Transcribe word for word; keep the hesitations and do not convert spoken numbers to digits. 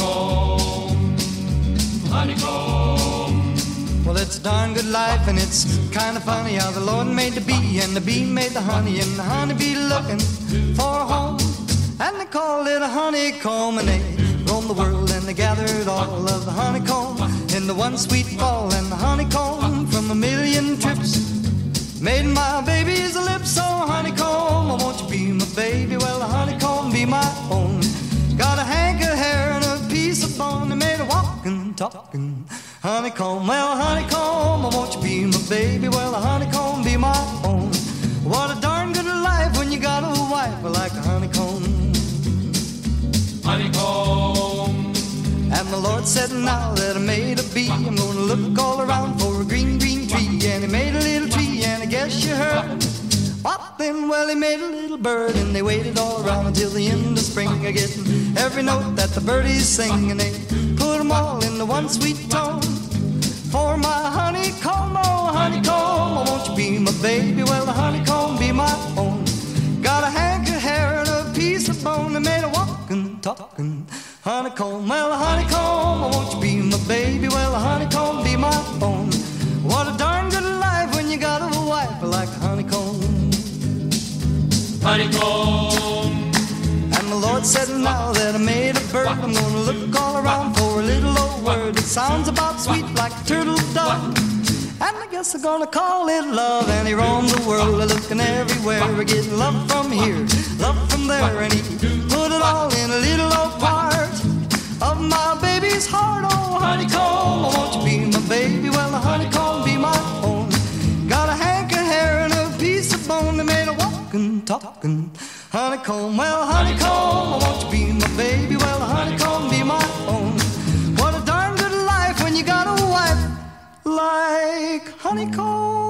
honeycomb, honeycomb. Well, it's a darn good life, and it's kind of funny how the Lord made the bee, and the bee made the honey, and the honeybee looking for a home. And they called it a honeycomb, and they roamed the world, and they gathered all of the honeycomb in the one sweet fall. And the honeycomb from a million trips made my baby's lips. So honeycomb, oh, won't you be my baby? Well, the honeycomb be my own. Got a hank of hair and a piece of bone, they made a walking, talking honeycomb. Well, honeycomb, oh, won't you be my baby? Well, the honeycomb be my own. What a darn good life when you got a wife like a honeycomb. Honeycomb. And the Lord said, now that I made a bee, I'm gonna look all around for a green, green tree. And he made a little tree, and I guess you heard what then? Well, he made a little bird, and they waited all around until the end of spring, getting every note that the birdies sing, and they put them all into one sweet tone. For my honeycomb, oh honeycomb, oh, won't you be my baby? Well, the honeycomb be my own. Got a hank of hair and a piece of bone, they made a walking, talking honeycomb. Well, the honeycomb, oh, won't you be my baby? Well, the honeycomb be my own. What a darn good life when you got a wife like a honeycomb. Honeycomb. And the Lord said, now that I made a bird, I'm gonna look all around for a little old word that sounds about sweet like a turtle dove. And I guess I'm gonna call it love. And he roamed the world looking everywhere, getting love from here, love from there. And he put it all in a little old part of my baby's heart. Oh honeycomb, oh, won't you be my baby? Well, the honeycomb be my own. Got a hank of hair and a piece of bone, they made a walking, talking honeycomb. Well, honeycomb, oh, won't you be my baby? Well, the honeycomb be my own. What a darn good life when you got a wife like honeycomb.